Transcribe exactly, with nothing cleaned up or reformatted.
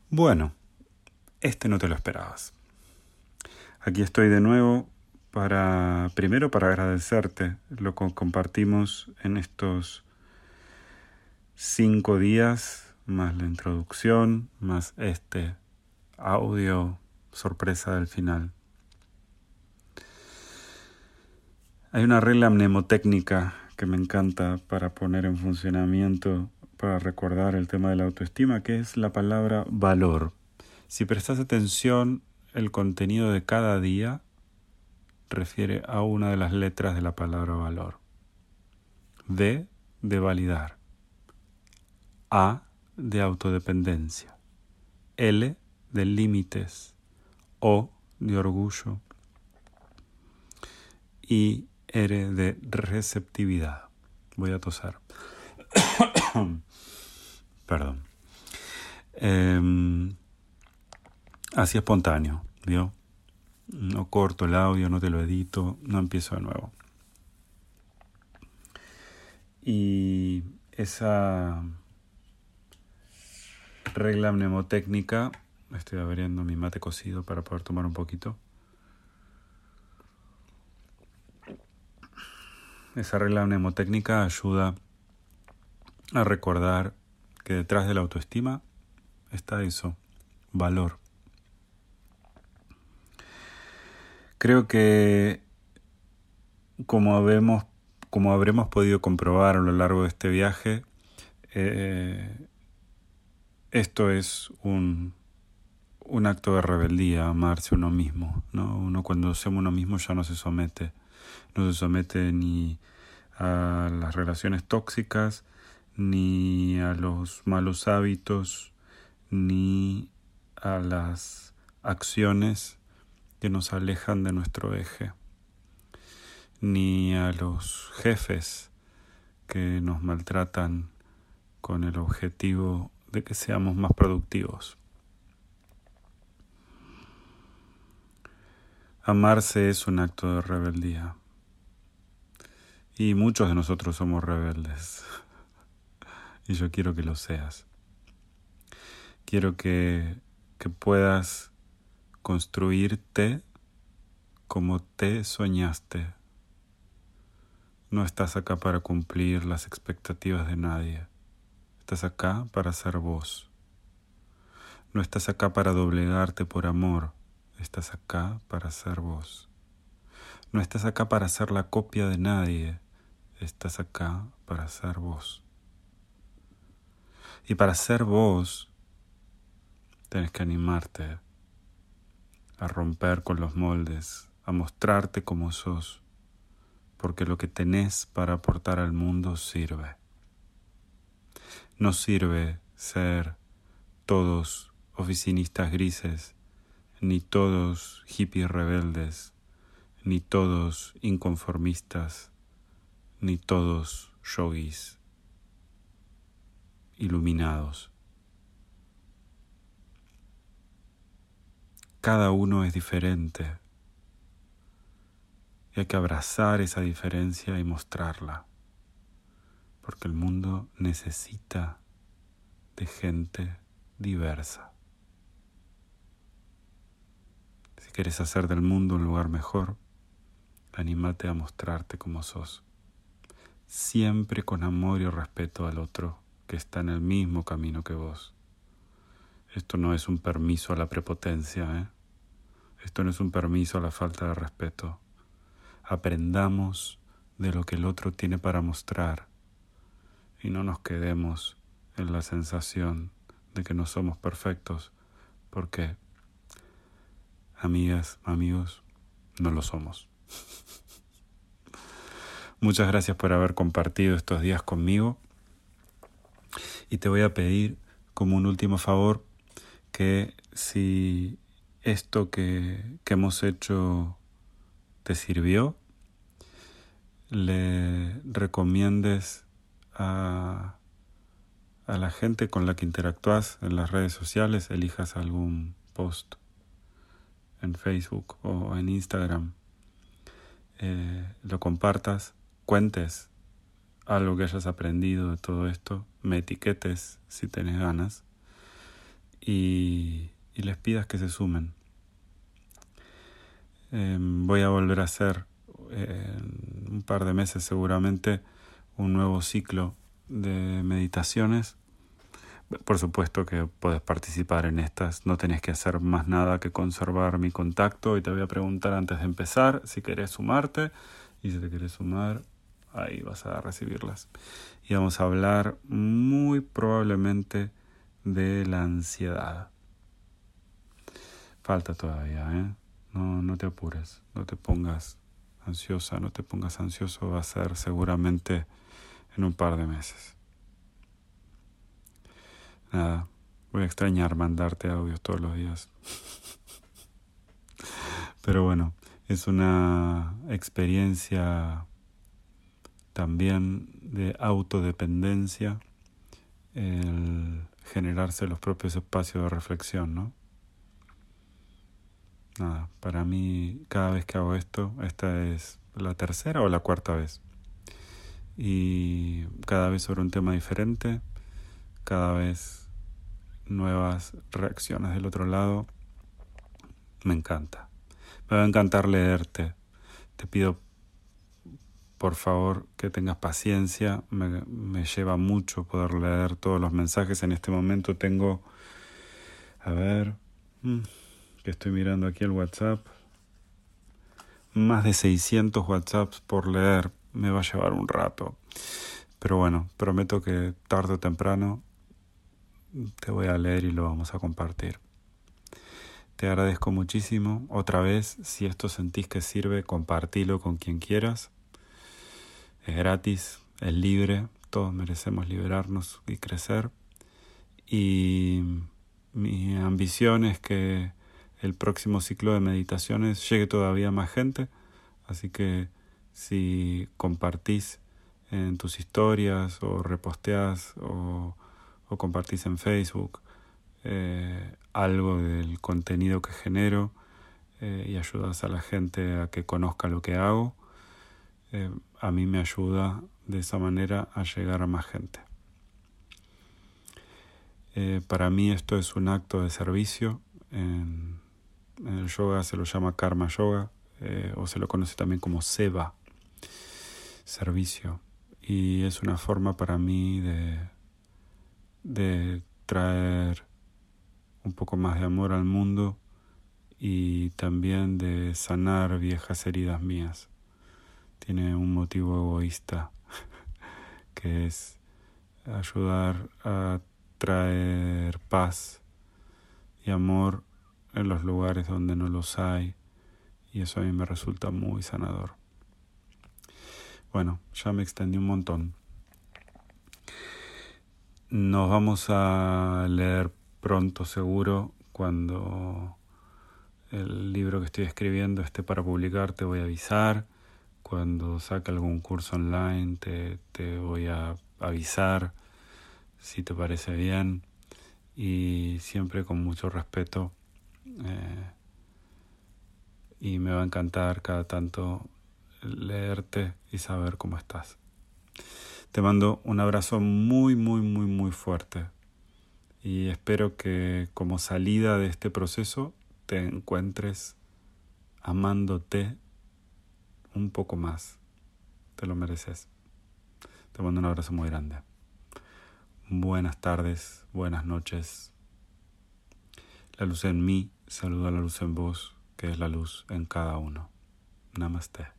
Bueno, este no te lo esperabas. Aquí estoy de nuevo para, primero para agradecerte lo que compartimos en estos cinco días, más la introducción, más este audio sorpresa del final. Hay una regla mnemotécnica que me encanta para poner en funcionamiento, para recordar el tema de la autoestima, que es la palabra valor. Si prestas atención, el contenido de cada día refiere a una de las letras de la palabra valor. V de validar. A de autodependencia. L de límites. O de orgullo. Y R de receptividad. Voy a toser. Perdón. Eh, así espontáneo, ¿vio? No corto el audio, no te lo edito, no empiezo de nuevo. Y esa regla mnemotécnica, estoy abriendo mi mate cocido para poder tomar un poquito. Esa regla mnemotécnica ayuda a recordar que detrás de la autoestima está eso, valor. Creo que como habemos, como habremos podido comprobar a lo largo de este viaje, eh, esto es un, un acto de rebeldía, amarse uno mismo, ¿no? Uno cuando se ama uno mismo ya no se somete, no se somete ni a las relaciones tóxicas, ni a los malos hábitos, ni a las acciones que nos alejan de nuestro eje, ni a los jefes que nos maltratan con el objetivo de que seamos más productivos. Amarse es un acto de rebeldía. Y muchos de nosotros somos rebeldes. Y yo quiero que lo seas. Quiero que, que puedas construirte como te soñaste. No estás acá para cumplir las expectativas de nadie. Estás acá para ser vos. No estás acá para doblegarte por amor. Estás acá para ser vos. No estás acá para ser la copia de nadie. Estás acá para ser vos. Y para ser vos, tenés que animarte a romper con los moldes, a mostrarte como sos, porque lo que tenés para aportar al mundo sirve. No sirve ser todos oficinistas grises, ni todos hippies rebeldes, ni todos inconformistas, ni todos yogis iluminados. Cada uno es diferente y hay que abrazar esa diferencia y mostrarla, porque el mundo necesita de gente diversa. Si quieres hacer del mundo un lugar mejor, anímate a mostrarte como sos, siempre con amor y respeto al otro que está en el mismo camino que vos. Esto no es un permiso a la prepotencia, ¿eh? Esto no es un permiso a la falta de respeto. Aprendamos de lo que el otro tiene para mostrar y no nos quedemos en la sensación de que no somos perfectos, porque, amigas, amigos, no lo somos. Muchas gracias por haber compartido estos días conmigo y te voy a pedir como un último favor que si esto que, que hemos hecho te sirvió, le recomiendes a, a la gente con la que interactúas en las redes sociales, elijas algún post en Facebook o en Instagram, eh, lo compartas, cuentes algo que hayas aprendido de todo esto, me etiquetes si tenés ganas y, y les pidas que se sumen. Eh, voy a volver a hacer eh, en un par de meses seguramente un nuevo ciclo de meditaciones. Por supuesto que puedes participar en estas, no tenés que hacer más nada que conservar mi contacto y te voy a preguntar antes de empezar si querés sumarte, y si te querés sumar, ahí vas a recibirlas. Y vamos a hablar muy probablemente de la ansiedad. Falta todavía, ¿eh? No, no te apures, no te pongas ansiosa, no te pongas ansioso, va a ser seguramente en un par de meses. Nada, voy a extrañar mandarte audios todos los días. Pero bueno, es una experiencia también de autodependencia el generarse los propios espacios de reflexión, ¿no? Nada, para mí cada vez que hago esto, esta es la tercera o la cuarta vez. Y cada vez sobre un tema diferente, cada vez nuevas reacciones del otro lado. Me encanta. Me va a encantar leerte. Te pido por favor que tengas paciencia. Me, me lleva mucho poder leer todos los mensajes. En este momento tengo, a ver, que estoy mirando aquí el WhatsApp, más de seiscientos WhatsApps por leer. Me va a llevar un rato. Pero bueno, prometo que tarde o temprano te voy a leer y lo vamos a compartir. Te agradezco muchísimo. Otra vez, si esto sentís que sirve, compartilo con quien quieras. Es gratis, es libre. Todos merecemos liberarnos y crecer. Y mi ambición es que el próximo ciclo de meditaciones llegue todavía a más gente. Así que si compartís en tus historias o reposteás o, o compartís en Facebook eh, algo del contenido que genero eh, y ayudas a la gente a que conozca lo que hago, eh, a mí me ayuda de esa manera a llegar a más gente. Eh, para mí esto es un acto de servicio. En, en el yoga se lo llama Karma Yoga eh, o se lo conoce también como Seva, servicio. Y es una forma para mí de, de traer un poco más de amor al mundo y también de sanar viejas heridas mías. Tiene un motivo egoísta que es ayudar a traer paz y amor en los lugares donde no los hay, y eso a mí me resulta muy sanador. Bueno, ya me extendí un montón. Nos vamos a leer pronto seguro. Cuando el libro que estoy escribiendo esté para publicar te voy a avisar. Cuando saque algún curso online te, te voy a avisar si te parece bien, y siempre con mucho respeto, eh, y me va a encantar cada tanto leerte y saber cómo estás. Te mando un abrazo muy, muy, muy, muy fuerte y espero que como salida de este proceso te encuentres amándote un poco más. Te lo mereces. Te mando un abrazo muy grande. Buenas tardes, buenas noches. La luz en mí saluda a la luz en vos, que es la luz en cada uno. Namaste.